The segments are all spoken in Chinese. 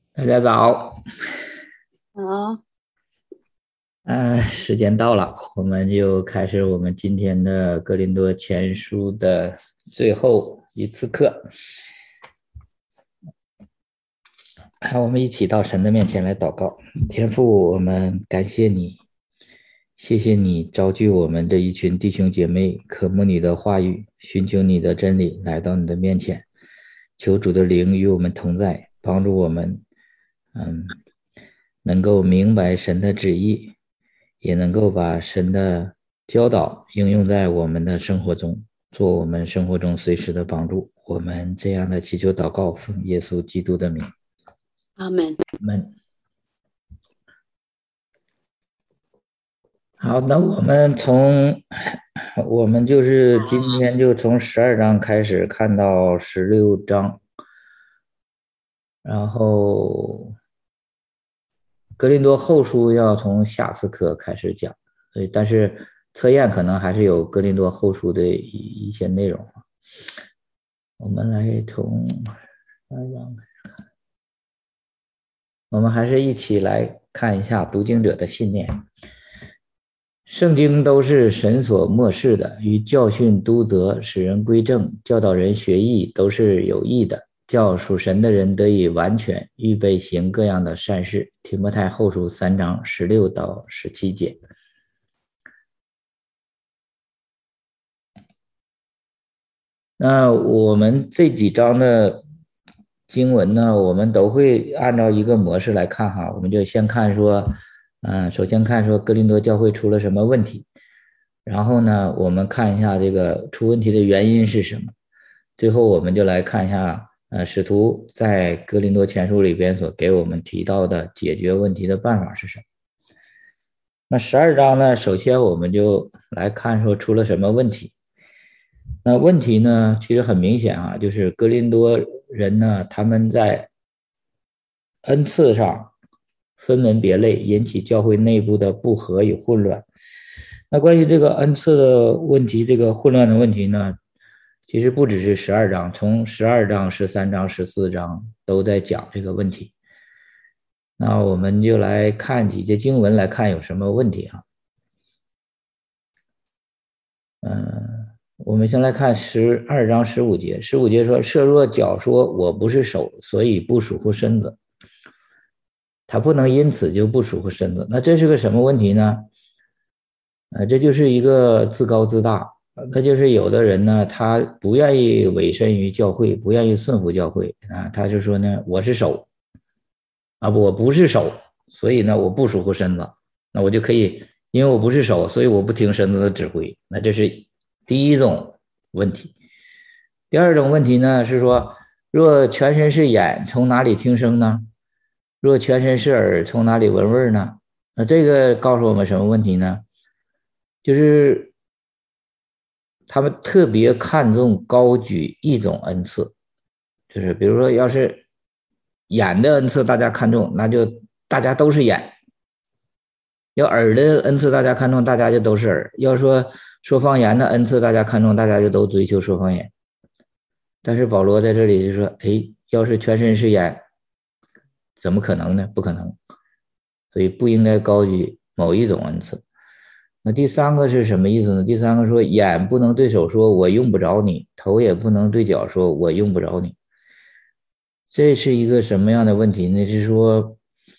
大家早。 好， 时间到了，我们就开始我们今天的哥林多前书的最后一次课。我们一起到神的面前来祷告。天父，我们感谢你，谢谢你召聚我们这一群弟兄姐妹，渴慕你的话语，寻求你的真理，来到你的面前，求主的灵与我们同在，帮助我们，能够明白神的旨意，也能够把神的教导应用在我们的生活中，做我们生活中随时的帮助。我们这样的祈求祷告，奉耶稣基督的名。 阿门。 们好，那我们就是今天就从12章开始看到16章，然后格林多后书要从下次课开始讲，所以但是测验可能还是有格林多后书的一些内容。我们来从12章，我们还是一起来看一下读经者的信念。圣经都是神所默示的，与教训、督责、使人归正、教导人学艺，都是有益的，叫属神的人得以完全，预备行各样的善事。提摩太后书3章16到17节。那我们这几章的经文呢，我们都会按照一个模式来看哈。我们就先看说，首先看说哥林多教会出了什么问题，然后呢，我们看一下这个出问题的原因是什么，最后我们就来看一下，使徒在哥林多前书里边所给我们提到的解决问题的办法是什么。那12章呢，首先我们就来看说出了什么问题。那问题呢，其实很明显啊，就是哥林多人呢，他们在恩赐上分门别类，引起教会内部的不和与混乱。那关于这个恩赐的问题，这个混乱的问题呢，其实不只是12章，从12章、13章、14章都在讲这个问题。那我们就来看几节经文，来看有什么问题啊。我们先来看12章15节。15节说：设若脚说我不是手，所以不属乎身子，他不能因此就不属乎身子。那这是个什么问题呢？这就是一个自高自大。那就是有的人呢，他不愿意委身于教会，不愿意顺服教会啊，他就说呢，我是手啊，我不是手，所以呢，我不属乎身子，那我就可以，因为我不是手，所以我不听身子的指挥。那这是第一种问题。第二种问题呢是说，若全身是眼，从哪里听声呢？若全身是耳，从哪里闻味呢？那这个告诉我们什么问题呢？就是他们特别看重高举一种恩赐，就是比如说，要是眼的恩赐大家看重，那就大家都是眼；要耳的恩赐大家看重，大家就都是耳；要说说方言的恩赐大家看重，大家就都追求说方言。但是保罗在这里就说：哎，要是全身是眼，怎么可能呢？不可能，所以不应该高举某一种恩赐。那第三个是什么意思呢？第三个说，眼不能对手说我用不着你，头也不能对脚说我用不着你。这是一个什么样的问题呢？是说，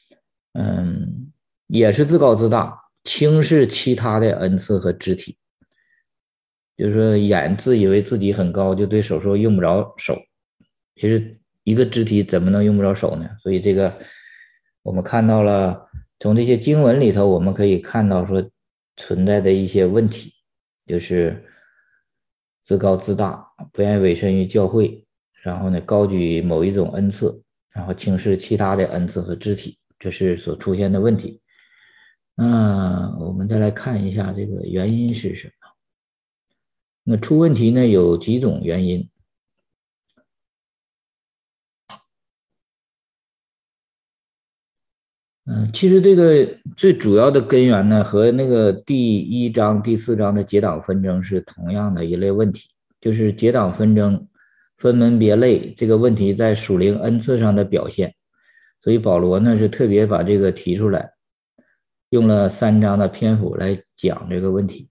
也是自高自大，轻视其他的恩赐和肢体。就是说，眼自以为自己很高，就对手说用不着手。其实一个肢体怎么能用不着手呢？所以这个我们看到了，从这些经文里头，我们可以看到说存在的一些问题，就是自高自大，不愿意委身于教会，然后呢高举某一种恩赐，然后轻视其他的恩赐和肢体，这是所出现的问题。那我们再来看一下这个原因是什么？那出问题呢有几种原因。其实这个最主要的根源呢，和那个第1章、第4章的结党纷争是同样的一类问题，就是结党纷争、分门别类这个问题在属灵恩赐上的表现。 所以保罗呢是特别把这个提出来，用了3章的篇幅来讲这个问题。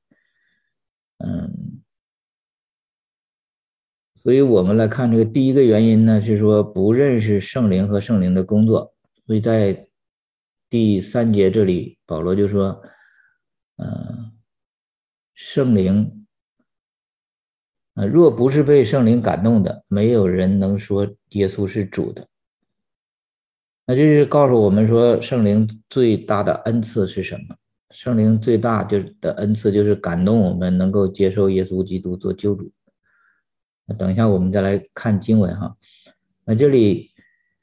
所以我们来看这个第一个原因呢，是说不认识圣灵和圣灵的工作。所以在第3节这里，保罗就说，圣灵，若不是被圣灵感动的，没有人能说耶稣是主的。那这是告诉我们说，圣灵最大的恩赐是什么？圣灵最大的恩赐就是感动我们能够接受耶稣基督做救主。那等一下我们再来看经文哈。那这里，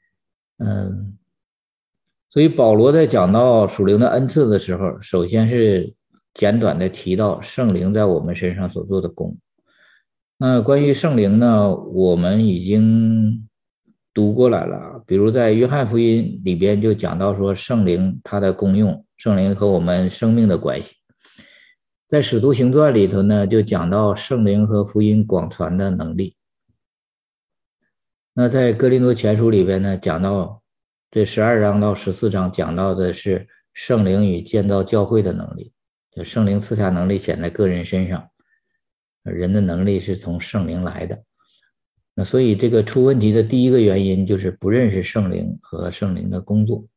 所以保罗在讲到属灵的恩赐的时候，首先是简短的提到圣灵在我们身上所做的工。那关于圣灵呢，我们已经读过来了，比如在约翰福音里边就讲到说圣灵它的功用，圣灵和我们生命的关系。在使徒行传里头呢，就讲到圣灵和福音广传的能力。那在哥林多前书里边呢，讲到这12章到14章讲到的是圣灵与建造教会的能力，就圣灵赐下能力显在个人身上，人的能力是从圣灵来的。那所以这个出问题的第一个原因就是不认识圣灵和圣灵的工作。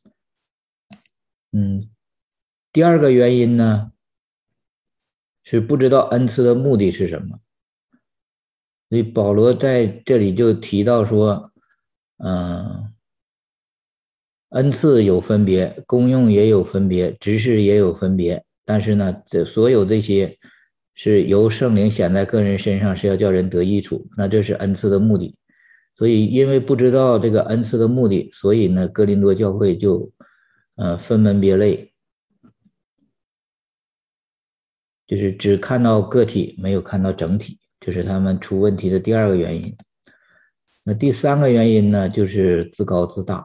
第二个原因呢，是不知道恩赐的目的是什么。所以保罗在这里就提到说，恩赐有分别，功用也有分别，职事也有分别，但是呢，所有这些是由圣灵显在个人身上，是要叫人得益处，那这是恩赐的目的。所以因为不知道这个恩赐的目的，所以呢，哥林多教会就分门别类，就是只看到个体，没有看到整体，这是他们出问题的第二个原因。那第三个原因呢，就是自高自大，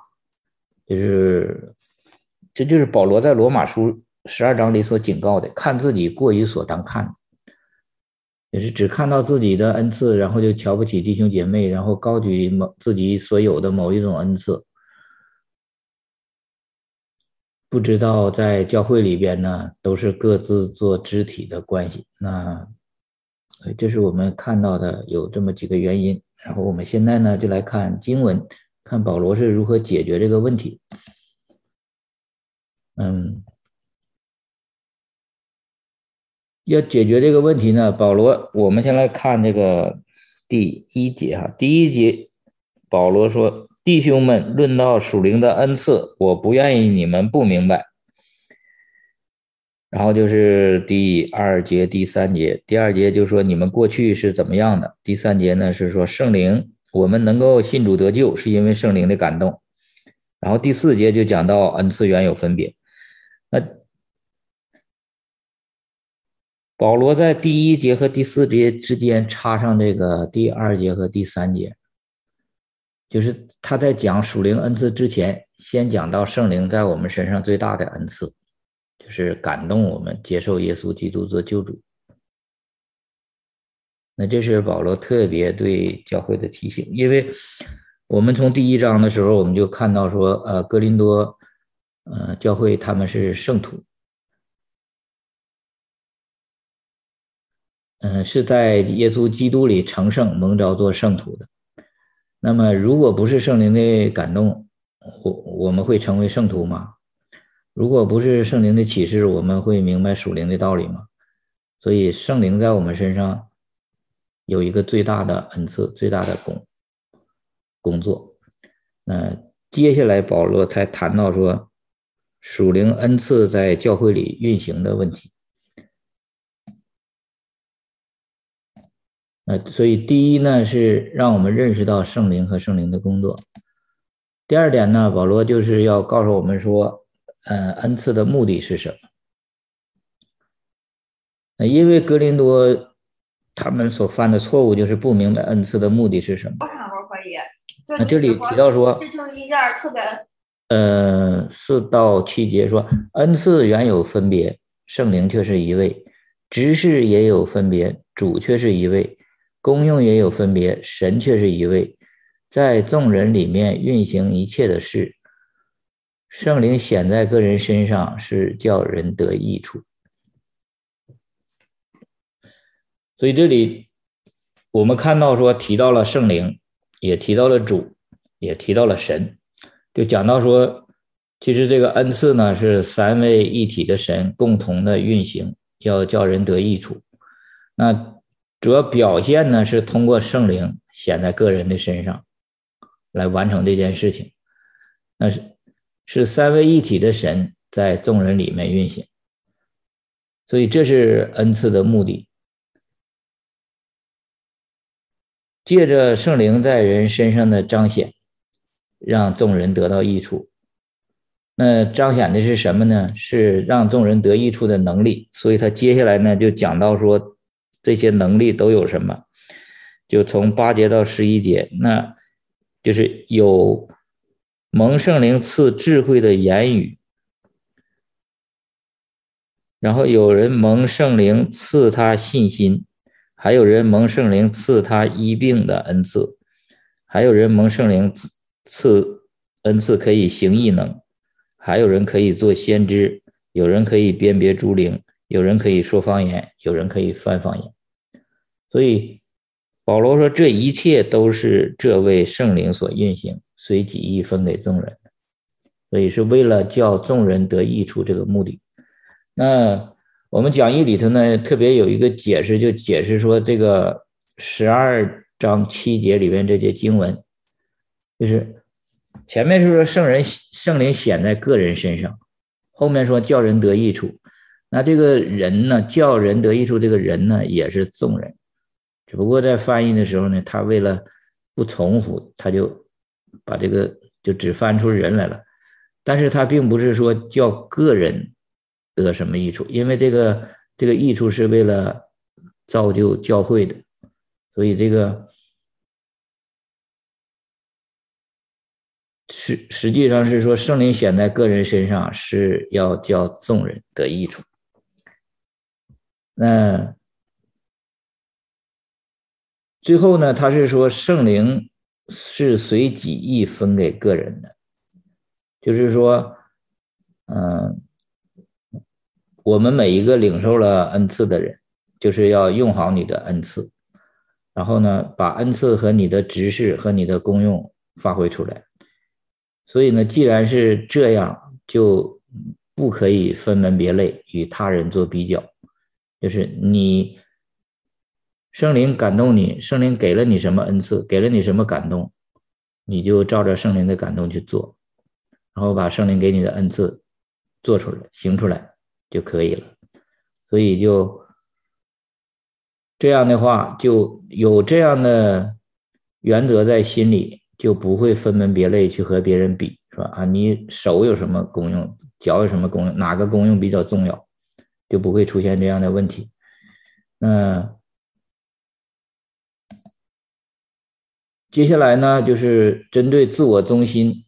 这就是保罗在罗马书12章里所警告的，看自己过于所当看，也是只看到自己的恩赐，然后就瞧不起弟兄姐妹，然后高举自己所有的某一种恩赐，不知道在教会里边呢，都是各自做肢体的关系。那这是我们看到的有这么几个原因。然后我们现在呢，就来看经文，看保罗是如何解决这个问题。要解决这个问题呢，保罗，我们先来看这个第1节哈。第1节，保罗说：“弟兄们，论到属灵的恩赐，我不愿意你们不明白。”然后就是第2节、第3节。第2节就说你们过去是怎么样的。第3节呢是说圣灵，我们能够信主得救，是因为圣灵的感动。然后第4节就讲到恩赐原有分别。那保罗在第1节和第4节之间插上这个第2节和第3节，就是他在讲属灵恩赐之前，先讲到圣灵在我们身上最大的恩赐，就是感动我们接受耶稣基督做救主。那这是保罗特别对教会的提醒，因为我们从第1章的时候我们就看到说，哥林多教会他们是圣徒，是在耶稣基督里成圣蒙召做圣徒的。那么如果不是圣灵的感动，我们会成为圣徒吗？如果不是圣灵的启示，我们会明白属灵的道理吗？所以圣灵在我们身上有一个最大的恩赐，最大的工作。那接下来保罗才谈到说属灵恩赐在教会里运行的问题。所以第一呢，是让我们认识到圣灵和圣灵的工作。第二点呢，保罗就是要告诉我们说，恩赐的目的是什么？因为哥林多他们所犯的错误就是不明白恩赐的目的是什么。那这里提到说，这就是一件特别4到7节说，恩赐原有分别，圣灵却是一位；职事也有分别，主却是一位；功用也有分别，神却是一位。在众人里面运行一切的事， 圣灵显在个人身上是叫人得益处。所以这里我们看到说提到了圣灵，也提到了主，也提到了神，就讲到说其实这个恩赐呢是三位一体的神共同的运行，要叫人得益处。那主要表现呢是通过圣灵显在个人的身上来完成这件事情。那是三位一体的神在众人里面运行，所以这是恩赐的目的。借着圣灵在人身上的彰显，让众人得到益处。那彰显的是什么呢？是让众人得益处的能力。所以他接下来呢就讲到说这些能力都有什么，就从8节到11节，那就是有蒙圣灵赐智慧的言语，然后有人蒙圣灵赐他信心，还有人蒙圣灵赐他医病的恩赐，还有人蒙圣灵赐恩赐可以行异能，还有人可以做先知，有人可以辨别诸灵，有人可以说方言，有人可以翻方言。所以保罗说这一切都是这位圣灵所运行，随己意分给众人，所以是为了叫众人得益处这个目的。那我们讲义里头呢特别有一个解释，就解释说这个12章7节里面这节经文，就是前面是说圣灵显在个人身上，后面说叫人得益处。那这个人呢，叫人得益处，这个人呢也是众人，只不过在翻译的时候呢，他为了不重复，他就把这个就只翻出人来了，但是他并不是说叫个人得什么益处，因为这个益处是为了造就教会的，所以这个实际上是说圣灵显在个人身上是要叫众人得益处。那最后呢，他是说圣灵是随己意分给个人的，就是说我们每一个领受了恩赐的人，就是要用好你的恩赐，然后呢把恩赐和你的职事和你的功用发挥出来。所以呢既然是这样，就不可以分门别类与他人做比较，就是你圣灵感动你，圣灵给了你什么恩赐，给了你什么感动，你就照着圣灵的感动去做，然后把圣灵给你的恩赐做出来行出来就可以了。所以就这样的话，就有这样的原则在心里，就不会分门别类去和别人比，是吧？啊，你手有什么功用，脚有什么功用，哪个功用比较重要，就不会出现这样的问题。接下来呢，就是针对自我中心，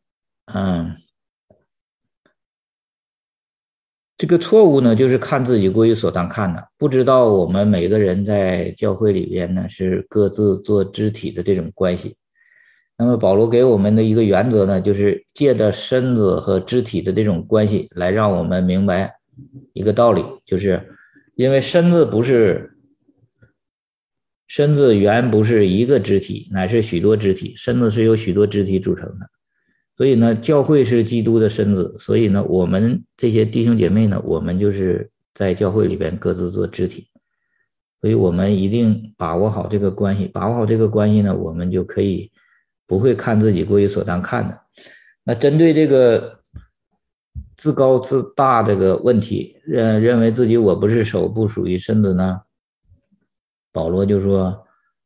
这个错误呢，就是看自己过于所当看的，不知道我们每个人在教会里边呢是各自做肢体的这种关系。那么保罗给我们的一个原则呢，就是借着身子和肢体的这种关系来让我们明白一个道理，就是因为身子原不是一个肢体，乃是许多肢体，身子是由许多肢体组成的。所以呢，教会是基督的身子，所以呢，我们这些弟兄姐妹呢，我们就是在教会里边各自做肢体，所以我们一定把握好这个关系，把握好这个关系呢，我们就可以不会看自己过于所当看的。那针对这个自高自大这个问题，认为自己我不是手，不属于身子呢，保罗就说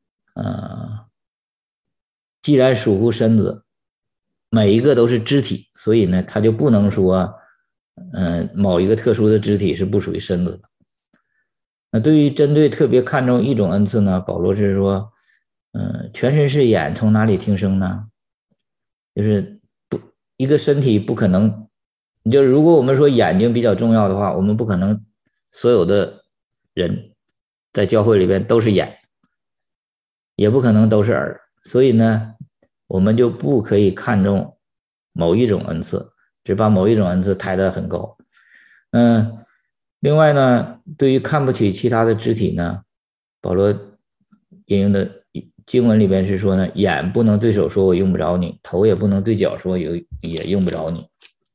既然属乎身子，每一个都是肢体，所以呢他就不能说某一个特殊的肢体是不属于身子的。那对于针对特别看重一种恩赐呢，保罗是说全身是眼，从哪里听声呢？就是一个身体不可能，就是如果我们说眼睛比较重要的话，我们不可能所有的人在教会里边都是眼，也不可能都是耳，所以呢我们就不可以看重某一种恩赐， 只把某一种恩赐抬得很高。另外呢，对于看不起其他的肢体呢，保罗引用的经文里边是说呢，眼不能对手说我用不着你，头也不能对脚说也用不着你。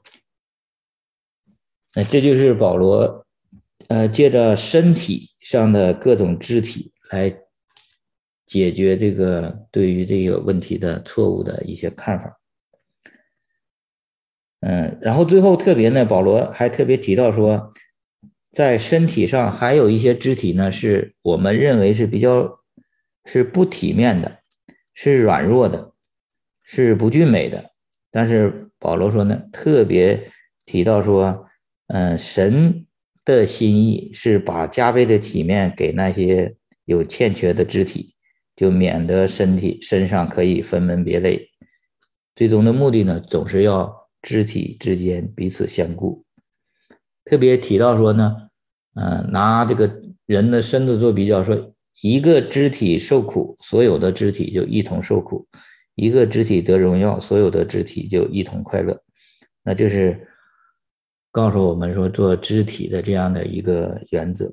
那这就是保罗借着身体上的各种肢体来解决这个对于这个问题的错误的一些看法。然后最后特别呢，保罗还特别提到说，在身体上还有一些肢体呢，是我们认为是是不体面的，是软弱的，是不俊美的。但是保罗说呢，特别提到说，神的心意是把加倍的体面给那些有欠缺的肢体，就免得身上可以分门别类。最终的目的呢，总是要肢体之间彼此相顾。特别提到说呢，拿这个人的身子做比较，说一个肢体受苦，所有的肢体就一同受苦；一个肢体得荣耀，所有的肢体就一同快乐。那就是告诉我们说做肢体的这样的一个原则。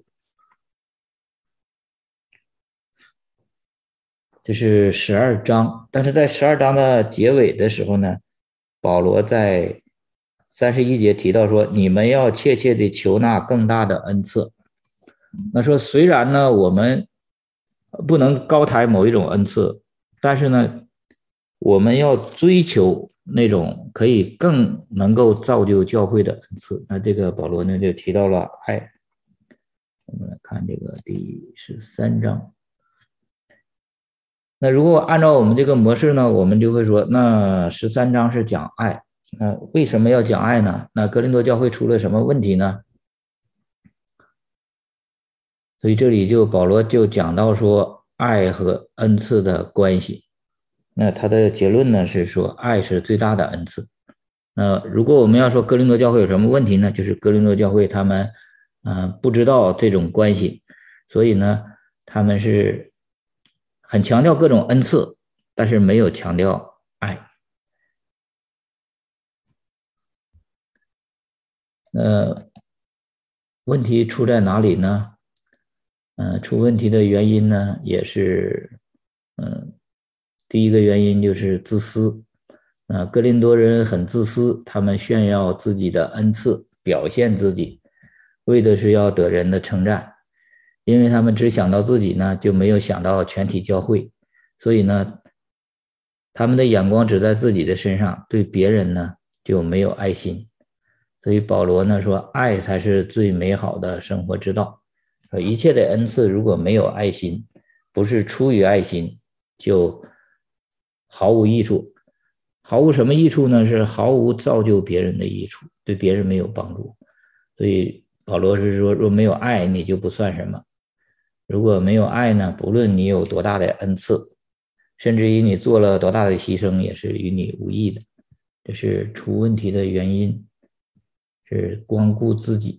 这是12章，但是在12章的结尾的时候呢，保罗在31节提到说，你们要切切地求那更大的恩赐。那说虽然呢我们不能高抬某一种恩赐，但是呢我们要追求那种可以更能够造就教会的恩赐。那这个保罗呢就提到了爱。我们来看这个第13章。那如果按照我们这个模式呢，我们就会说，那13章是讲爱，那为什么要讲爱呢？那哥林多教会出了什么问题呢？所以这里保罗就讲到说爱和恩赐的关系。那他的结论呢是说，爱是最大的恩赐。那如果我们要说哥林多教会有什么问题呢？就是哥林多教会他们不知道这种关系，所以呢他们是很强调各种恩赐，但是没有强调爱。问题出在哪里呢？出问题的原因呢，也是，第一个原因就是自私。哥林多人很自私，他们炫耀自己的恩赐，表现自己，为的是要得人的称赞。因为他们只想到自己呢，就没有想到全体教会，所以呢，他们的眼光只在自己的身上，对别人呢就没有爱心。所以保罗呢说，爱才是最美好的生活之道。一切的恩赐如果没有爱心，不是出于爱心，就毫无益处。毫无什么益处呢？是毫无造就别人的益处，对别人没有帮助。所以保罗是说，若没有爱，你就不算什么。如果没有爱呢，不论你有多大的恩赐，甚至于你做了多大的牺牲，也是与你无益的。这是出问题的原因，是光顾自己。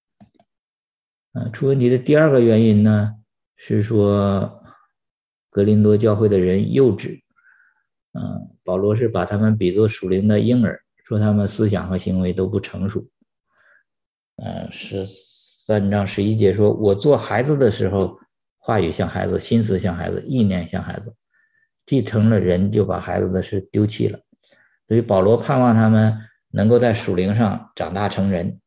出问题的第二个原因呢，是说格林多教会的人幼稚。保罗是把他们比作属灵的婴儿，说他们思想和行为都不成熟。13章11节说，我做孩子的时候，话语像孩子，心思像孩子，意念像孩子，既成了人，就把孩子的事丢弃了。所以保罗盼望他们能够在属灵上长大成人。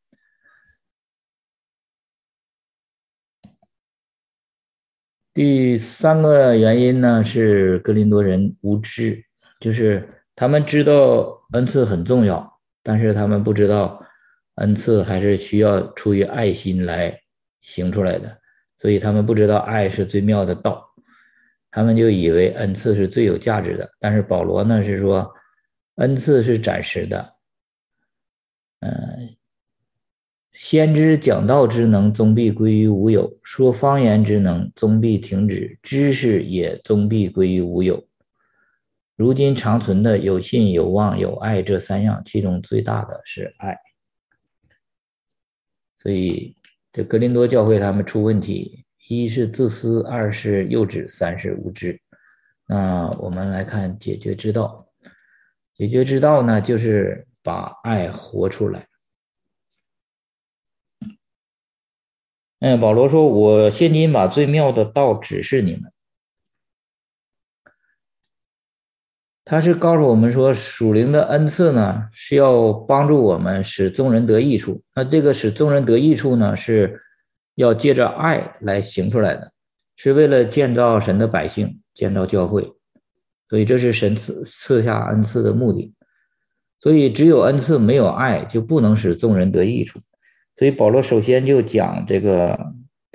第三个原因呢，是哥林多人无知，就是他们知道恩赐很重要，但是他们不知道恩赐还是需要出于爱心来行出来的，所以他们不知道爱是最妙的道，他们就以为恩赐是最有价值的。但是保罗呢是说，恩赐是暂时的，先知讲道之能，终必归于无有；说方言之能，终必停止；知识也终必归于无有。如今长存的有信、有望、有爱这三样，其中最大的是爱。所以这哥林多教会他们出问题，一是自私，二是幼稚，三是无知。那我们来看解决之道。解决之道呢，就是把爱活出来。保罗说，我现今把最妙的道指示你们。他是告诉我们说，属灵的恩赐呢，是要帮助我们使众人得益处。那这个使众人得益处呢，是要借着爱来行出来的，是为了建造神的百姓，建造教会。所以这是神赐下恩赐的目的。所以只有恩赐没有爱，就不能使众人得益处。所以保罗首先就讲这个，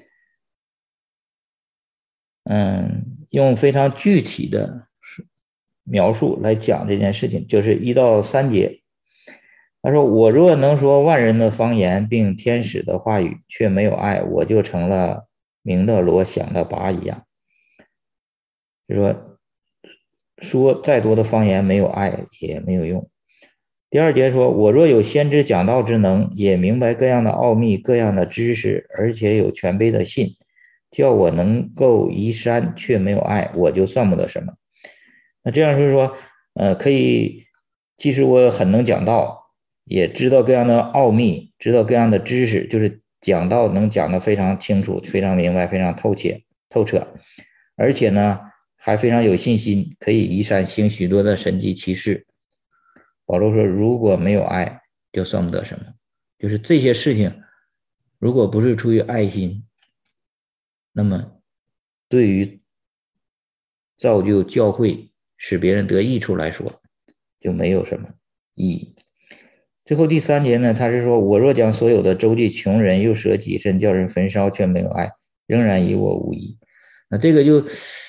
用非常具体的描述来讲这件事情，就是1到3节。他说，我若能说万人的方言并天使的话语，却没有爱，我就成了鸣的锣响的钹一样。就说再多的方言没有爱也没有用。第2节说，我若有先知讲道之能，也明白各样的奥秘，各样的知识，而且有全备的信，叫我能够移山，却没有爱，我就算不得什么。那这样就是说，可以，即使我很能讲道，也知道各样的奥秘，知道各样的知识，就是讲道能讲得非常清楚，非常明白，非常透彻，而且呢，还非常有信心，可以移山行许多的神迹奇事。保罗说，如果没有爱，就算不得什么。就是这些事情，如果不是出于爱心，那么对于造就教会使别人得益处来说，就没有什么意义。最后第3节呢，他是说，我若将所有的周济穷人，又舍己身叫人焚烧，却没有爱，仍然与我无益。那这个就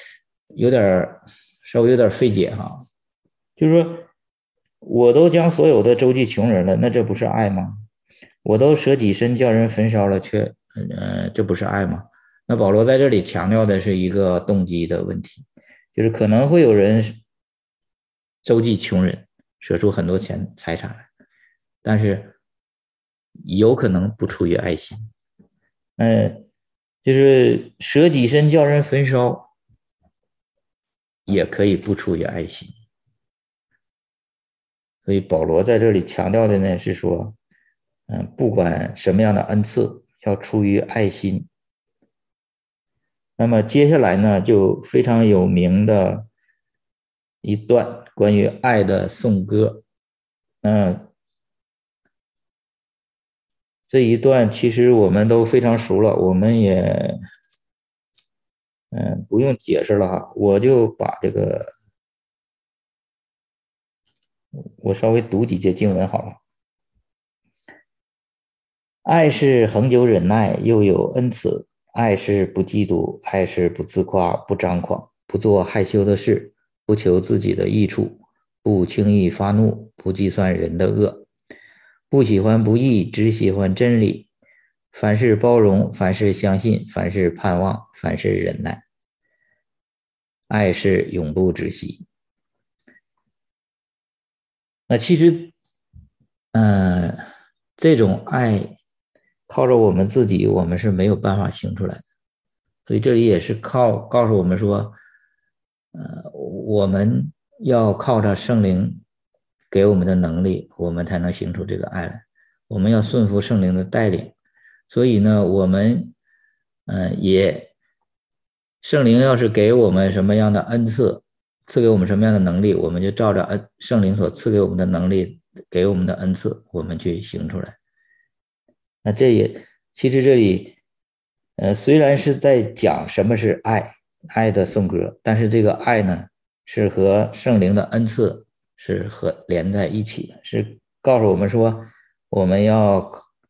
稍微有点费解哈，就是说我都将所有的周济穷人了，那这不是爱吗？我都舍己身叫人焚烧了，这不是爱吗？那保罗在这里强调的是一个动机的问题，就是可能会有人周济穷人，舍出很多财产来，但是有可能不出于爱心。就是舍己身叫人焚烧，也可以不出于爱心。所以保罗在这里强调的呢是说，不管什么样的恩赐，要出于爱心。那么接下来呢，就非常有名的一段关于爱的颂歌。这一段其实我们都非常熟了，我们也不用解释了哈，我就把这个我稍微读几节经文好了。爱是恒久忍耐，又有恩慈；爱是不嫉妒，爱是不自夸，不张狂，不做害羞的事，不求自己的益处，不轻易发怒，不计算人的恶，不喜欢不义，只喜欢真理。凡事包容，凡事相信，凡事盼望，凡事忍耐。爱是永不止息。那其实这种爱靠着我们自己，我们是没有办法行出来的。所以这里也是告诉我们说，我们要靠着圣灵给我们的能力，我们才能行出这个爱来。我们要顺服圣灵的带领。所以呢，我们圣灵要是给我们什么样的恩赐，赐给我们什么样的能力，我们就照着圣灵所赐给我们的能力，给我们的恩赐，我们去行出来。那其实这里虽然是在讲什么是爱的颂歌，但是这个爱呢是和圣灵的恩赐是连在一起的，是告诉我们说，我们要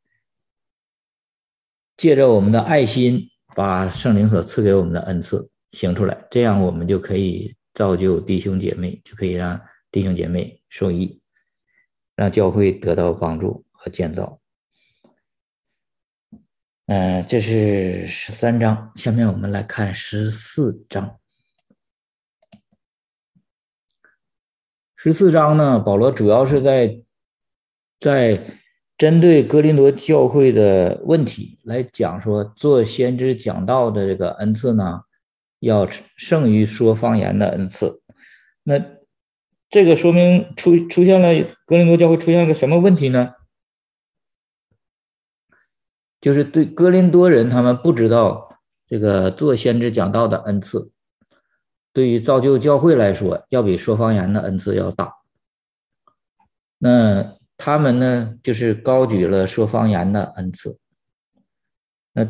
借着我们的爱心把圣灵所赐给我们的恩赐行出来，这样我们就可以造就弟兄姐妹，就可以让弟兄姐妹受益，让教会得到帮助和建造。这是13章，下面我们来看14章。14章呢，保罗主要是在针对哥林多教会的问题来讲说，做先知讲道的这个恩赐呢，要胜于说方言的恩赐。那这个说明出现了哥林多教会出现了个什么问题呢？就是对哥林多人他们不知道这个做先知讲道的恩赐，对于造就教会来说，要比说方言的恩赐要大。那他们呢，就是高举了说方言的恩赐。那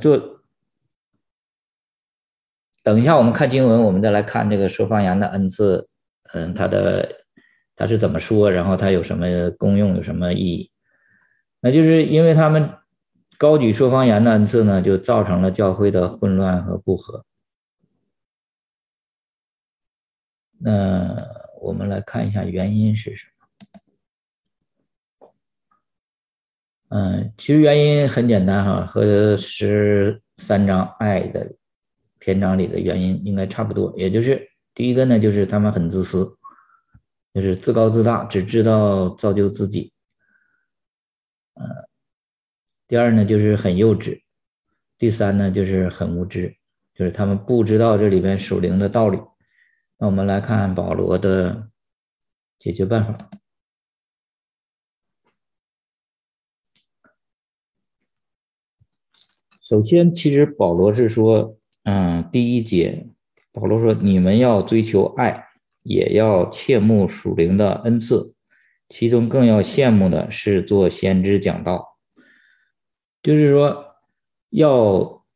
等一下我们看经文，我们再来看这个说方言的恩赐，他是怎么说，然后他有什么功用，有什么意义？那就是因为他们高举说方言的恩赐呢，就造成了教会的混乱和不和。那我们来看一下原因是什么？其实原因很简单哈，和13章爱的篇章里的原因应该差不多，也就是第一个呢，就是他们很自私，就是自高自大，只知道造就自己。第二呢，就是很幼稚。第三呢，就是很无知，就是他们不知道这里边属灵的道理。那我们来看保罗的解决办法。首先，其实保罗是说，第一节，保罗说，你们要追求爱，也要切慕属灵的恩赐，其中更要羡慕的是做先知讲道。就是说，要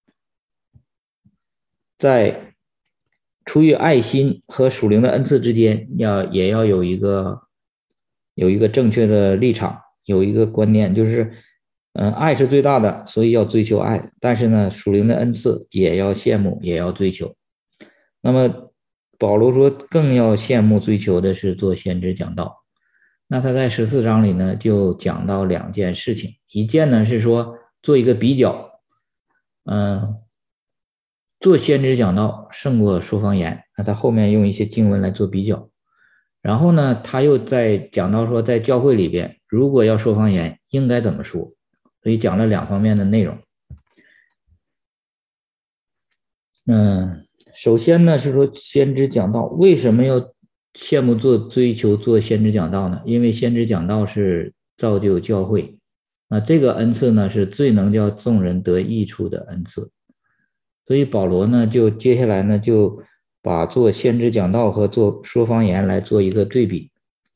在出于爱心和属灵的恩赐之间，也要有一个正确的立场，有一个观念，就是爱是最大的，所以要追求爱。但是呢，属灵的恩赐也要羡慕，也要追求。那么保罗说，更要羡慕追求的是做先知讲道。那他在14章里呢，就讲到2件事情。一件呢是说做一个比较，做先知讲道胜过说方言。那他后面用一些经文来做比较。然后呢，他又在讲到说，在教会里边，如果要说方言，应该怎么说？所以讲了2方面的内容。首先呢是说先知讲道，为什么要羡慕追求做先知讲道呢？因为先知讲道是造就教会，那这个恩赐呢是最能叫众人得益处的恩赐。所以保罗呢就接下来呢就把做先知讲道和做说方言来做一个对比。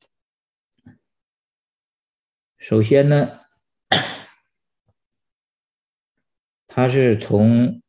首先呢，他是从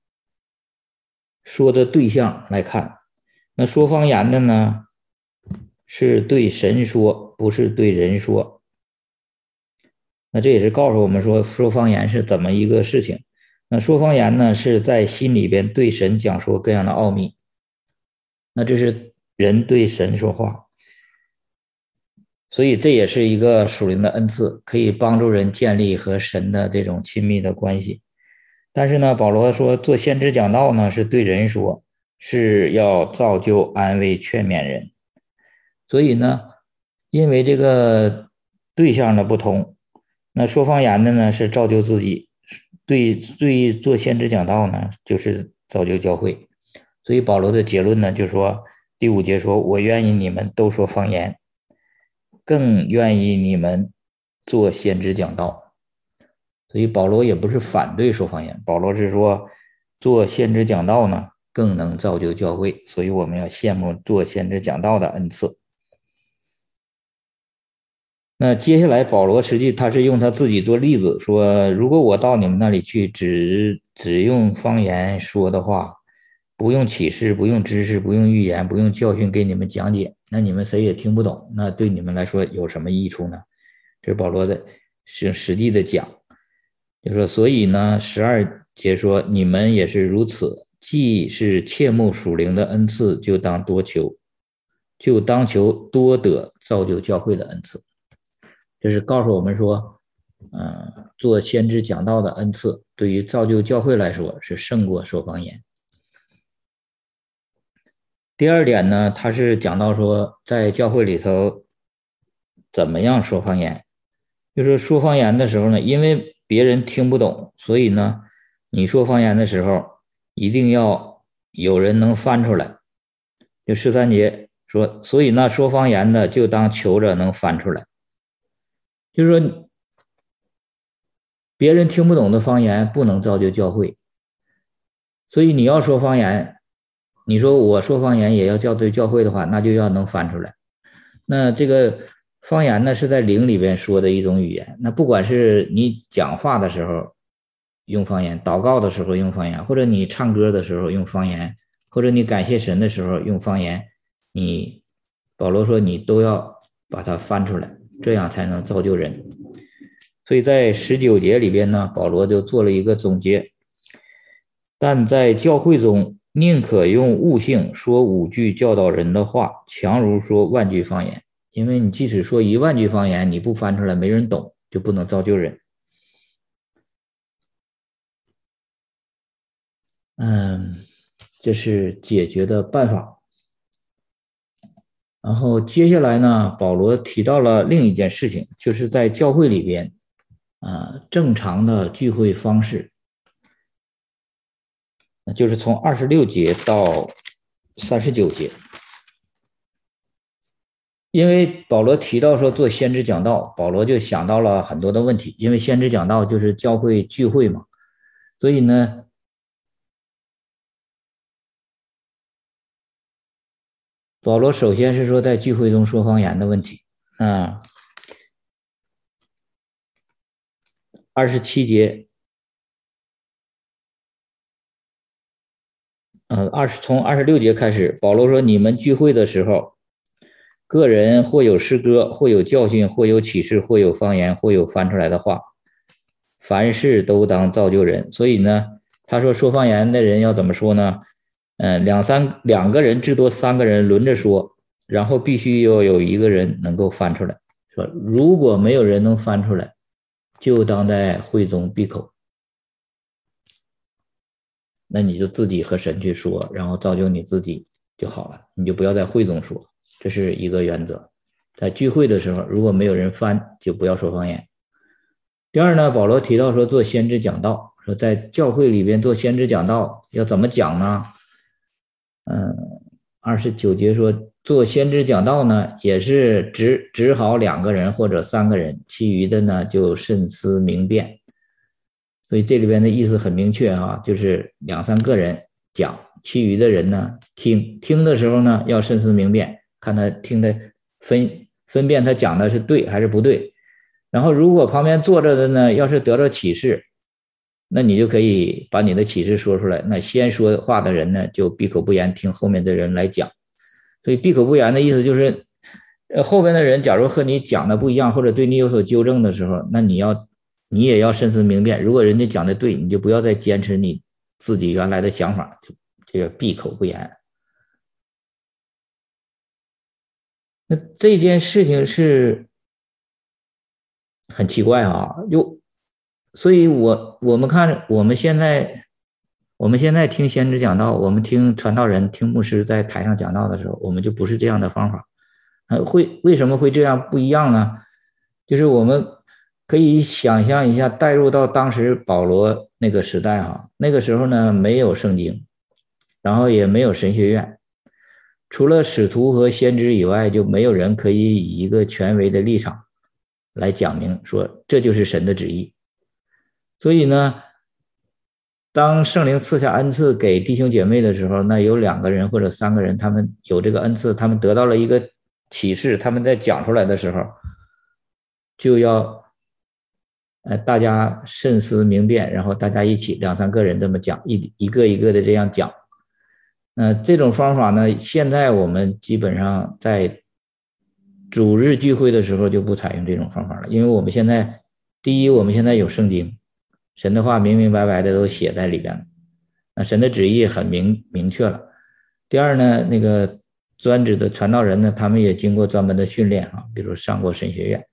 说的对象来看，那说方言的呢是对神说，不是对人说。那这也是告诉我们说方言是怎么一个事情。那说方言呢是在心里边对神讲说各样的奥秘，那这是人对神说话，所以这也是一个属灵的恩赐，可以帮助人建立和神的这种亲密的关系。但是呢，保罗说做先知讲道呢是对人说，是要造就安慰劝勉人。所以呢，因为这个对象的不同，那说方言的呢是造就自己，对做先知讲道呢就是造就教会。所以保罗的结论呢就说，第5节说，我愿意你们都说方言，更愿意你们做先知讲道。所以保罗也不是反对说方言，保罗是说做先知讲道呢更能造就教会，所以我们要羡慕做先知讲道的恩赐。那接下来保罗实际他是用他自己做例子，说如果我到你们那里去只用方言说的话，不用启示，不用知识，不用预言，不用教训给你们讲解，那你们谁也听不懂，那对你们来说有什么益处呢？这是保罗的是实际的讲，就说所以呢12节说，你们也是如此，既是切慕属灵的恩赐，就当求多得造就教会的恩赐。这是告诉我们说，做先知讲道的恩赐对于造就教会来说是胜过说方言。第二点呢，他是讲到说在教会里头怎么样说方言，就是说方言的时候呢，因为别人听不懂，所以呢你说方言的时候一定要有人能翻出来。就13节说，所以那说方言的就当求着能翻出来，就是说别人听不懂的方言不能造就教会，所以你要说方言，你说我说方言也要校对教会的话，那就要能翻出来。那这个方言呢，是在灵里边说的一种语言。那不管是你讲话的时候用方言，祷告的时候用方言，或者你唱歌的时候用方言，或者你感谢神的时候用方言，保罗说你都要把它翻出来，这样才能造就人。所以在19节里边呢，保罗就做了一个总结。但在教会中，宁可用悟性说5句教导人的话，强如说万句方言。因为你即使说1万句方言，你不翻出来，没人懂，就不能造就人。这是解决的办法。然后接下来呢，保罗提到了另一件事情，就是在教会里边，正常的聚会方式，就是从26节到39节。因为保罗提到说做先知讲道，保罗就想到了很多的问题，因为先知讲道就是教会聚会嘛，所以呢，保罗首先是说在聚会中说方言的问题。27节，从26节开始，保罗说你们聚会的时候，个人或有诗歌，或有教训，或有启示，或有方言，或有翻出来的话，凡事都当造就人。所以呢，他说说方言的人要怎么说呢？两个人至多3个人轮着说，然后必须要有1个人能够翻出来。说如果没有人能翻出来，就当在会中闭口。那你就自己和神去说，然后造就你自己就好了，你就不要在会中说，这是一个原则。在聚会的时候，如果没有人翻，就不要说方言。第二呢，保罗提到说做先知讲道，说在教会里边做先知讲道要怎么讲呢？29节说做先知讲道呢，也是只好2个人或者3个人，其余的呢就慎思明辨。所以这里边的意思很明确就是2、3个人讲，其余的人呢听的时候呢要慎思明辨，看他听的分辨他讲的是对还是不对。然后如果旁边坐着的呢要是得到启示，那你就可以把你的启示说出来，那先说话的人呢就闭口不言，听后面的人来讲。所以闭口不言的意思就是后边的人假如和你讲的不一样，或者对你有所纠正的时候，那你也要慎思明辨，如果人家讲的对，你就不要再坚持你自己原来的想法，就这个闭口不言。那这件事情是很奇怪所以我们看我们现在听先知讲道，我们听传道人听牧师在台上讲道的时候，我们就不是这样的方法。为什么会这样不一样呢？就是我们可以想象一下，带入到当时保罗那个时代那个时候呢没有圣经，然后也没有神学院，除了使徒和先知以外，就没有人可以以一个权威的立场来讲明说这就是神的旨意。所以呢，当圣灵赐下恩赐给弟兄姐妹的时候，那有2个人或者3个人，他们有这个恩赐，他们得到了一个启示，他们在讲出来的时候，就要大家慎思明辨，然后大家一起2、3个人这么讲，一个一个的这样讲。这种方法呢，现在我们基本上在主日聚会的时候就不采用这种方法了，因为我们现在第一，我们现在有圣经，神的话明明白白的都写在里边了，那神的旨意很明确了。第二呢，那个专职的传道人呢，他们也经过专门的训练比如上过神学院。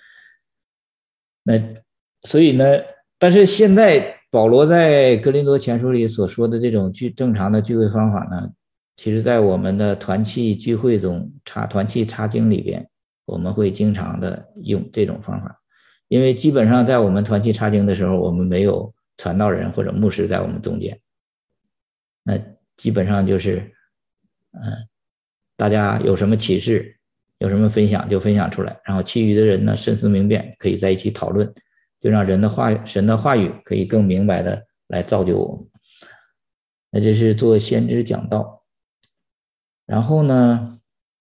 所以呢，但是现在保罗在哥林多前书里所说的这种正常的聚会方法呢，其实在我们的团契聚会中团契查经里边，我们会经常的用这种方法。因为基本上在我们团契查经的时候，我们没有传道人或者牧师在我们中间，那基本上就是大家有什么启示，有什么分享就分享出来，然后其余的人呢深思明辨，可以在一起讨论，就让神的话语可以更明白的来造就我们。那这是做先知讲道。然后呢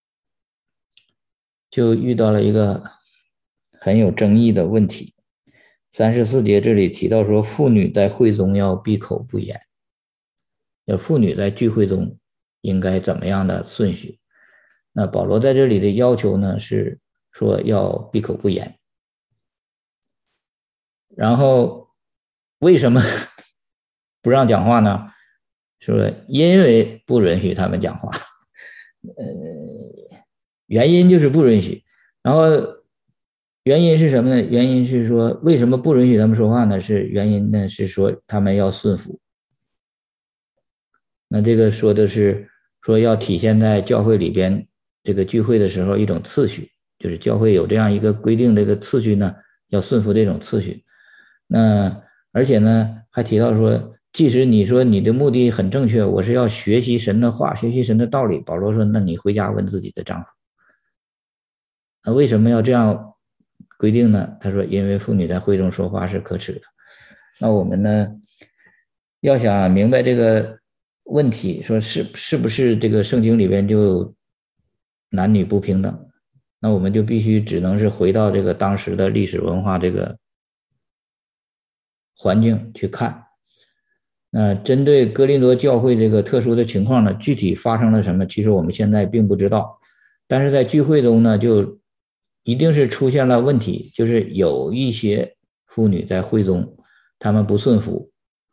就遇到了一个很有争议的问题。34节这里提到说，妇女在会中要闭口不言，妇女在聚会中应该怎么样的顺序。那保罗在这里的要求呢是说要闭口不言。然后为什么不让讲话呢？说因为不允许他们讲话，原因就是不允许。然后原因是什么呢？原因是说为什么不允许他们说话呢？原因呢是说他们要顺服。那这个说的是说要体现在教会里边这个聚会的时候一种次序，就是教会有这样一个规定，这个次序呢要顺服这种次序。那而且呢还提到说，即使你说你的目的很正确，我是要学习神的话，学习神的道理，保罗说那你回家问自己的丈夫。那为什么要这样规定呢？他说因为妇女在会中说话是可耻的。那我们呢要想明白这个问题，说是不是这个圣经里边就男女不平等，那我们就必须只能是回到这个当时的历史文化这个环境去看。那针对哥林多教会这个特殊的情况呢，具体发生了什么，其实我们现在并不知道。但是在聚会中呢，就一定是出现了问题，就是有一些妇女在会中，她们不顺服，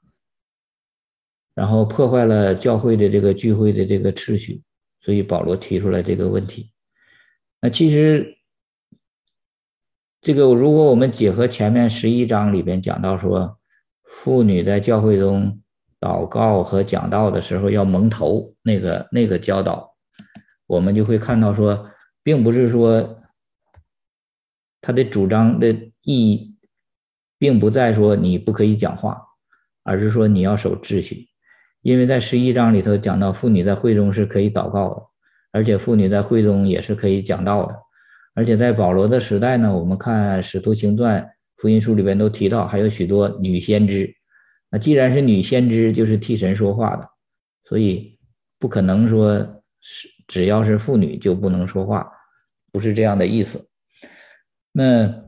然后破坏了教会的这个聚会的这个秩序，所以保罗提出来这个问题。那其实这个如果我们结合前面11章里边讲到说，妇女在教会中祷告和讲道的时候要蒙头，那个教导，我们就会看到说，并不是说他的主张的意义并不在说你不可以讲话，而是说你要守秩序。因为在11章里头讲到妇女在会中是可以祷告的，而且妇女在会中也是可以讲道的。而且在保罗的时代呢，我们看使徒行传福音书里边都提到还有许多女先知。那既然是女先知，就是替神说话的，所以不可能说只要是妇女就不能说话，不是这样的意思。那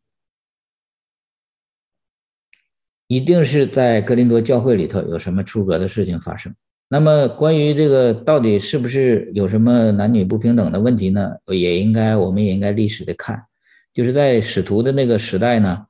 一定是在哥林多教会里头有什么出格的事情发生。那么关于这个到底是不是有什么男女不平等的问题呢，我们也应该历史的看，就是在使徒的那个时代呢，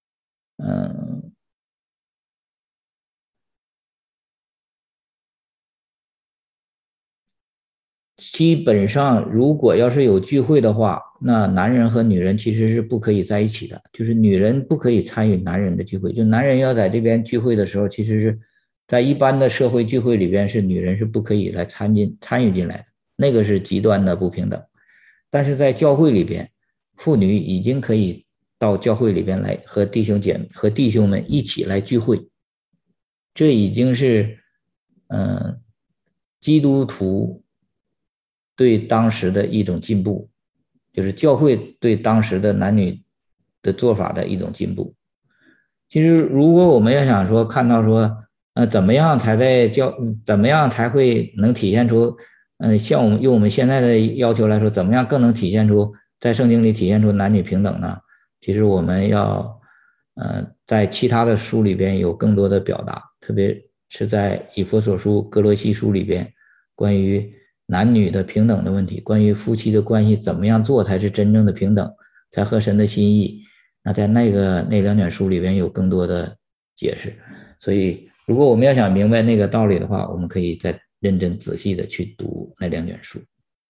基本上如果要是有聚会的话，那男人和女人其实是不可以在一起的，就是女人不可以参与男人的聚会，就男人要在这边聚会的时候，其实是在一般的社会聚会里边是女人是不可以来参与进来的，那个是极端的不平等。但是在教会里边，妇女已经可以到教会里边来和弟兄们一起来聚会，这已经是基督徒对当时的一种进步，就是教会对当时的男女的做法的一种进步。其实如果我们要想说看到说怎么样才会能体现出像用我们现在的要求来说，怎么样更能体现出在圣经里体现出男女平等呢？其实我们要在其他的书里边有更多的表达，特别是在以弗所书、哥罗西书里边关于男女的平等的问题，关于夫妻的关系怎么样做才是真正的平等，才合神的心意。那在那两卷书里边有更多的解释。所以如果我们要想明白那个道理的话，我们可以再认真仔细的去读那两卷书。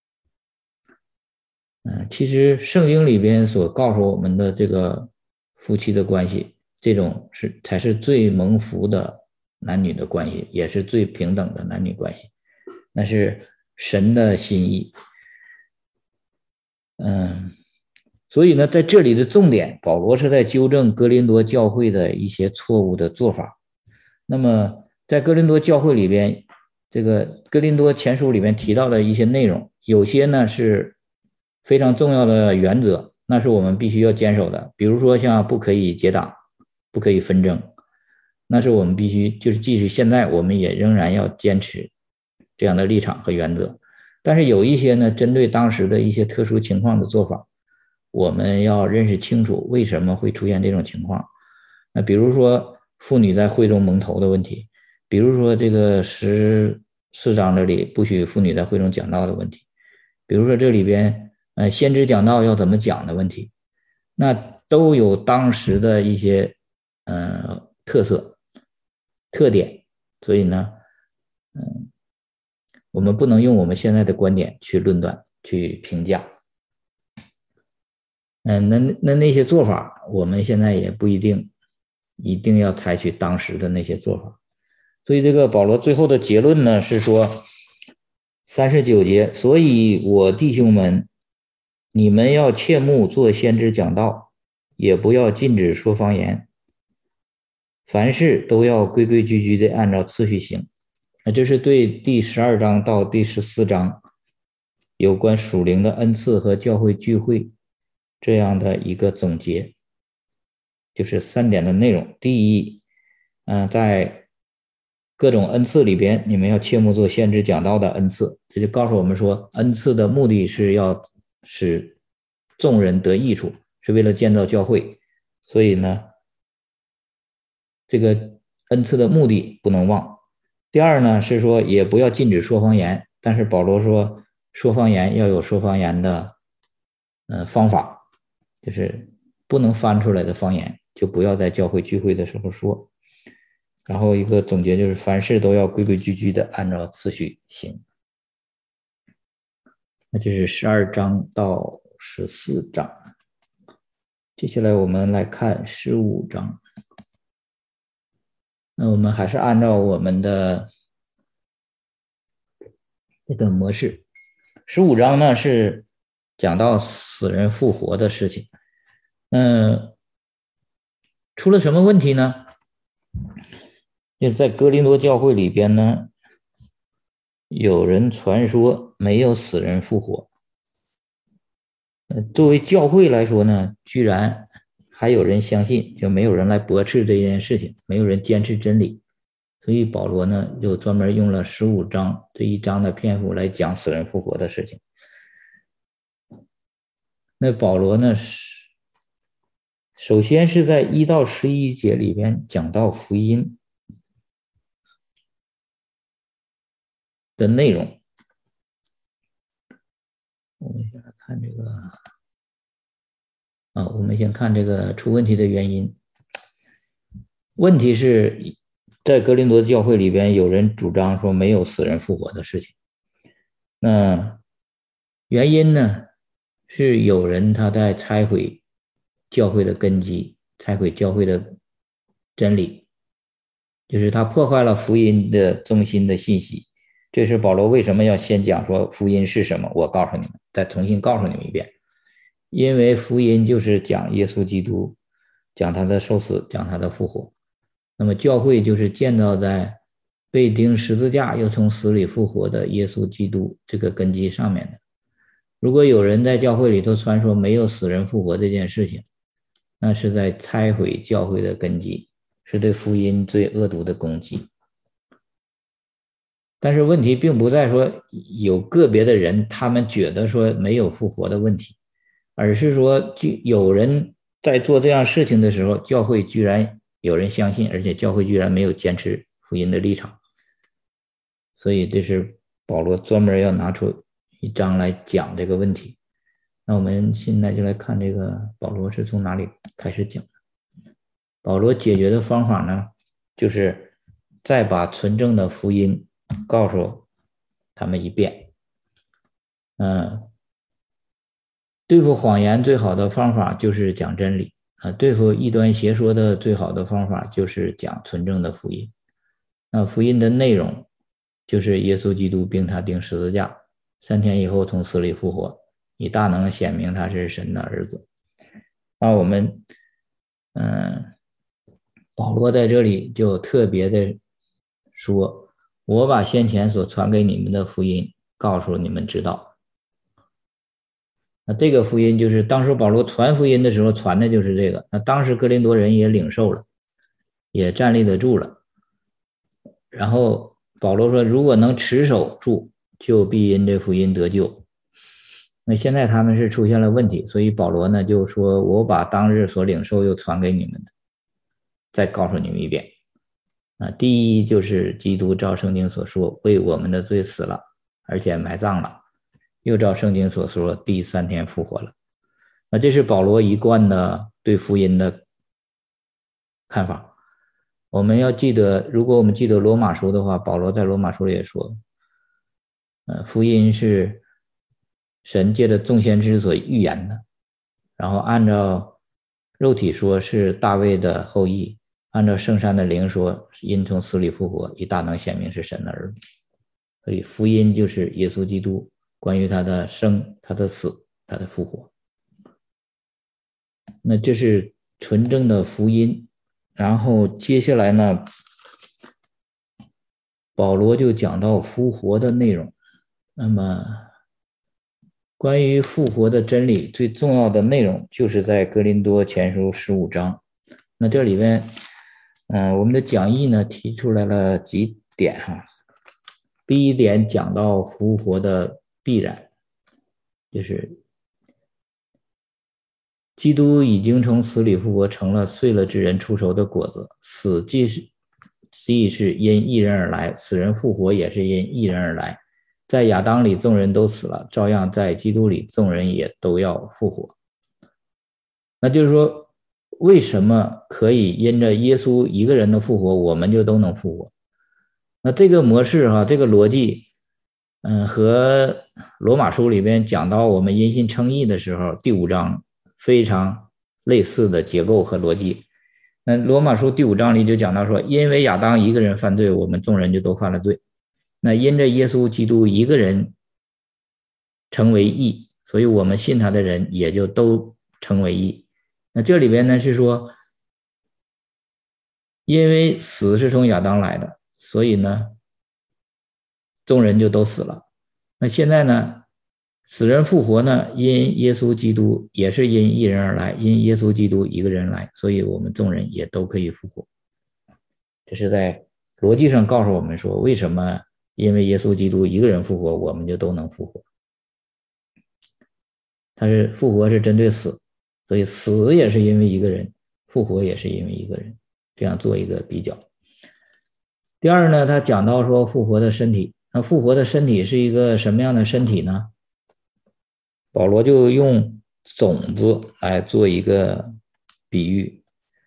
其实圣经里边所告诉我们的这个夫妻的关系，这种才是最蒙福的男女的关系，也是最平等的男女关系，那是神的心意。所以呢，在这里的重点，保罗是在纠正哥林多教会的一些错误的做法。那么在哥林多教会里边，这个哥林多前书里边提到的一些内容， 有些呢是非常重要的原则，那是我们必须要坚守的，比如说像不可以结党，不可以纷争，那是我们必须，就是即使现在我们也仍然要坚持这样的立场和原则。但是有一些呢，针对当时的一些特殊情况的做法，我们要认识清楚为什么会出现这种情况。那比如说妇女在会中蒙头的问题，比如说这个14章这里不许妇女在会中讲道的问题，比如说这里边先知讲道要怎么讲的问题，那都有当时的一些特色特点，所以呢我们不能用我们现在的观点去论断去评价。那些做法我们现在也不一定要采取当时的那些做法。所以这个保罗最后的结论呢是说39节，所以我弟兄们，你们要切勿做先知讲道，也不要禁止说方言，凡事都要规规矩矩的按照次序行。这是对第12章到第14章有关属灵的恩赐和教会聚会这样的一个总结，就是3点的内容。第一，在各种恩赐里边，你们要切莫做先知讲道的恩赐，这就告诉我们说，恩赐的目的是要使众人得益处，是为了建造教会。所以呢，这个恩赐的目的不能忘。第二呢，是说也不要禁止说方言，但是保罗说说方言要有说方言的方法，就是不能翻出来的方言就不要在教会聚会的时候说。然后一个总结就是凡事都要规规矩矩的按照次序行。那就是12章到14章。接下来我们来看15章。那我们还是按照我们的这个模式。15章呢是讲到死人复活的事情。出了什么问题呢？就在哥林多教会里边呢，有人传说没有死人复活。作为教会来说呢，居然还有人相信，就没有人来驳斥这件事情，没有人坚持真理。所以保罗呢就专门用了15章这一章的篇幅来讲死人复活的事情。那保罗呢首先是在1到11节里边讲到福音的内容。我们先来看这个我们先看这个出问题的原因。问题是在哥林多教会里边有人主张说没有死人复活的事情。那原因呢是有人他在拆毁教会的根基，拆毁教会的真理，就是他破坏了福音的中心的信息。这是保罗为什么要先讲说福音是什么，我告诉你们，再重新告诉你们一遍。因为福音就是讲耶稣基督，讲他的受死，讲他的复活。那么教会就是建造在被钉十字架又从死里复活的耶稣基督这个根基上面的。如果有人在教会里头传说没有死人复活这件事情，那是在拆毁教会的根基，是对福音最恶毒的攻击。但是问题并不在说有个别的人他们觉得说没有复活的问题，而是说有人在做这样事情的时候，教会居然有人相信，而且教会居然没有坚持福音的立场。所以这是保罗专门要拿出一章来讲这个问题。那我们现在就来看这个保罗是从哪里开始讲的。保罗解决的方法呢，就是再把纯正的福音告诉他们一遍。对付谎言最好的方法就是讲真理。对付异端邪说的最好的方法就是讲纯正的福音。那福音的内容就是耶稣基督并他钉十字架，3天以后从死里复活，以大能显明他是神的儿子。那我们保罗在这里就特别的说，我把先前所传给你们的福音告诉你们知道， 那这个福音就是当时保罗传福音的时候传的就是这个，那当时哥林多人也领受了，也站立得住了。然后保罗说，如果能持守住，就必因这福音得救。那现在他们是出现了问题，所以保罗呢就说，我把当日所领受又传给你们的，再告诉你们一遍。第一就是基督照圣经所说，为我们的罪死了，而且埋葬了，又照圣经所说，第3天复活了。那这是保罗一贯的对福音的看法。我们要记得，如果我们记得罗马书的话，保罗在罗马书里也说，福音是神借着众先知所预言的，然后按照肉体说是大卫的后裔，按照圣山的灵说因从死里复活，以大能显明是神的儿子。所以福音就是耶稣基督关于他的生、他的死、他的复活。那这是纯正的福音。然后接下来呢，保罗就讲到复活的内容。那么关于复活的真理最重要的内容就是在哥林多前书15章。那这里面我们的讲义呢提出来了几点哈。第一点讲到复活的必然，就是基督已经从死里复活，成了睡了之人出熟的果子。死既是因一人而来，死人复活也是因一人而来。在亚当里众人都死了，照样在基督里众人也都要复活。那就是说，为什么可以因着耶稣一个人的复活，我们就都能复活？那这个模式这个逻辑和罗马书里边讲到我们因信称义的时候第5章非常类似的结构和逻辑。那罗马书第5章里就讲到说，因为亚当一个人犯罪，我们众人就都犯了罪。那因着耶稣基督一个人成为义，所以我们信他的人也就都成为义。那这里边呢是说，因为死是从亚当来的，所以呢众人就都死了。那现在呢死人复活呢，因耶稣基督也是因一人而来，因耶稣基督一个人来，所以我们众人也都可以复活。这是在逻辑上告诉我们说，为什么因为耶稣基督一个人复活，我们就都能复活。他是复活是针对死，所以死也是因为一个人，复活也是因为一个人，这样做一个比较。第二呢，他讲到说复活的身体，那复活的身体是一个什么样的身体呢？保罗就用种子来做一个比喻。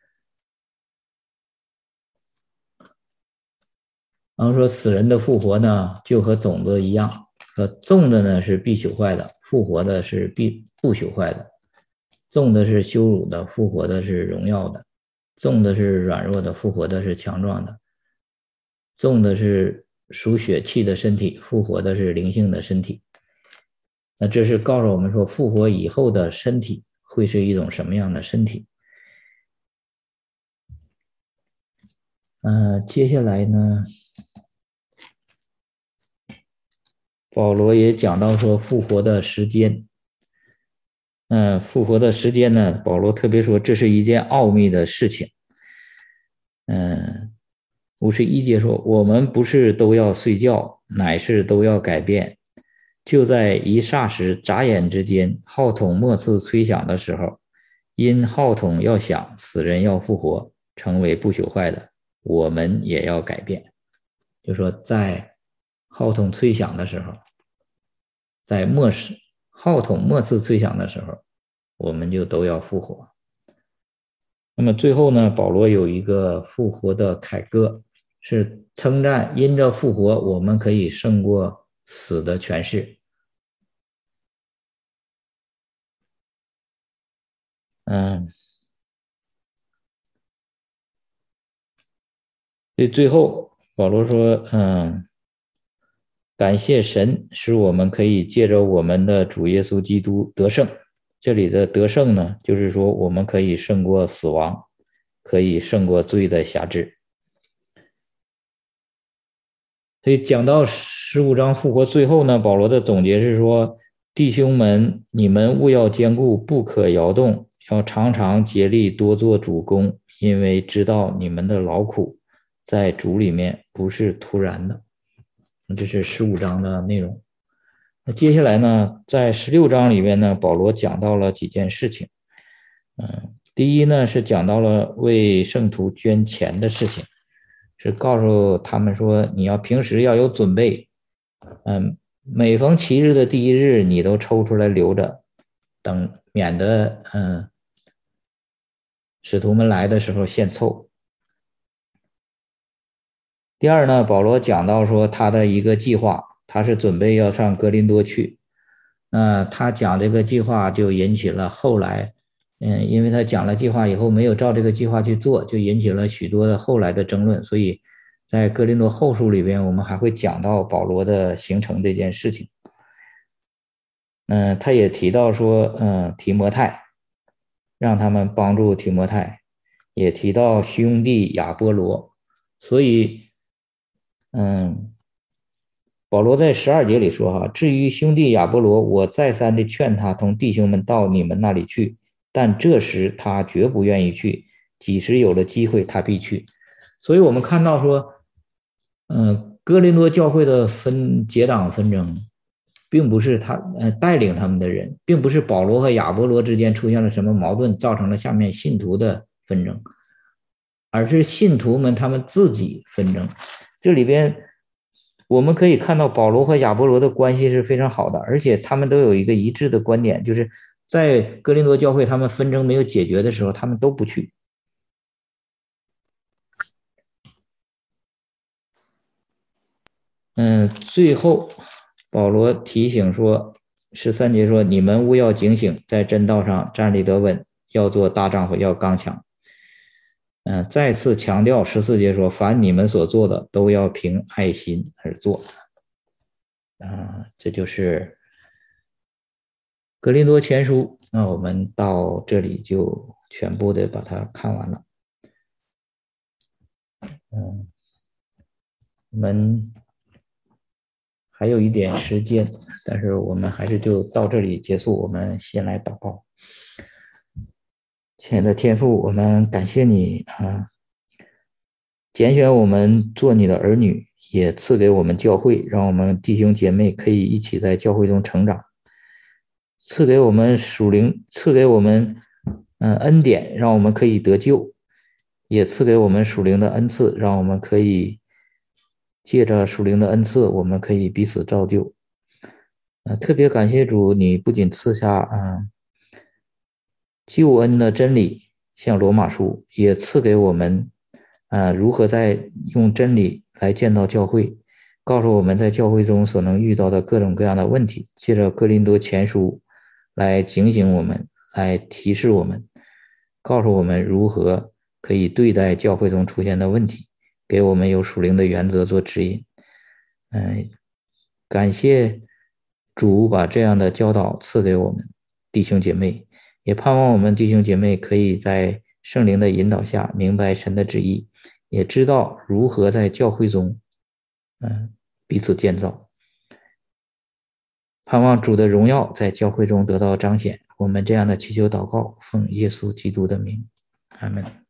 然后说死人的复活呢，就和种子一样，种的呢是必朽坏的，复活的是不朽坏的。种的是羞辱的，复活的是荣耀的；种的是软弱的，复活的是强壮的；种的是属血气的身体，复活的是灵性的身体。那这是告诉我们说，复活以后的身体会是一种什么样的身体。接下来呢，保罗也讲到说复活的时间。复活的时间呢，保罗特别说这是一件奥秘的事情。51节说，我们不是都要睡觉，乃是都要改变。就在一霎时眨眼之间，号筒末次吹响的时候，因号筒要响，死人要复活，成为不朽坏的，我们也要改变。就说在号筒吹响的时候，在号筒末次吹响的时候，我们就都要复活。那么最后呢，保罗有一个复活的凯歌，是称赞因着复活，我们可以胜过死的权势。所以最后保罗说，感谢神，使我们可以借着我们的主耶稣基督得胜。这里的得胜呢，就是说我们可以胜过死亡，可以胜过罪的辖制。所以讲到15章复活最后呢，保罗的总结是说， 弟兄们，你们务要坚固，不可摇动，要常常竭力多做主工，因为知道你们的劳苦在主里面不是突然的。这是15章的内容。那接下来呢，在16章里面呢，保罗讲到了几件事情。第一呢，是讲到了为圣徒捐钱的事情，是告诉他们说，你要平时要有准备，每逢其日的第一日，你都抽出来留着，等免得使徒们来的时候现凑。第二呢，保罗讲到说他的一个计划，他是准备要上哥林多去。他讲这个计划就引起了后来，因为他讲了计划以后没有照这个计划去做，就引起了许多的后来的争论。所以在哥林多后书里边，我们还会讲到保罗的行程这件事情。他也提到说，提摩太，让他们帮助提摩太，也提到兄弟亚波罗。所以保罗在12节里说至于兄弟亚波罗，我再三的劝他同弟兄们到你们那里去，但这时他绝不愿意去，几时有了机会他必去。所以我们看到说哥林多教会的结党纷争，并不是他带领他们的人，并不是保罗和亚波罗之间出现了什么矛盾，造成了下面信徒的纷争，而是信徒们他们自己纷争。这里边我们可以看到保罗和亚波罗的关系是非常好的，而且他们都有一个一致的观点，就是在哥林多教会他们纷争没有解决的时候，他们都不去。最后保罗提醒说，13节说，你们务要警醒，在真道上站立得稳，要做大丈夫，要刚强。再次强调14节说，凡你们所做的都要凭爱心而做。这就是哥林多前书。那我们到这里就全部的把它看完了。我们还有一点时间，但是我们还是就到这里结束。我们先来祷告。亲爱的天父，我们感谢你拣选我们做你的儿女，也赐给我们教会，让我们弟兄姐妹可以一起在教会中成长，赐给我们属灵，赐给我们恩典，让我们可以得救，也赐给我们属灵的恩赐，让我们可以借着属灵的恩赐，我们可以彼此造就。特别感谢主，你不仅赐下救恩的真理，像罗马书，也赐给我们如何在用真理来建造教会，告诉我们在教会中所能遇到的各种各样的问题，借着哥林多前书来警醒我们，来提示我们，告诉我们如何可以对待教会中出现的问题，给我们有属灵的原则做指引。感谢主把这样的教导赐给我们弟兄姐妹，也盼望我们弟兄姐妹可以在圣灵的引导下明白神的旨意，也知道如何在教会中彼此建造。盼望主的荣耀在教会中得到彰显。我们这样的祈求祷告，奉耶稣基督的名，阿们。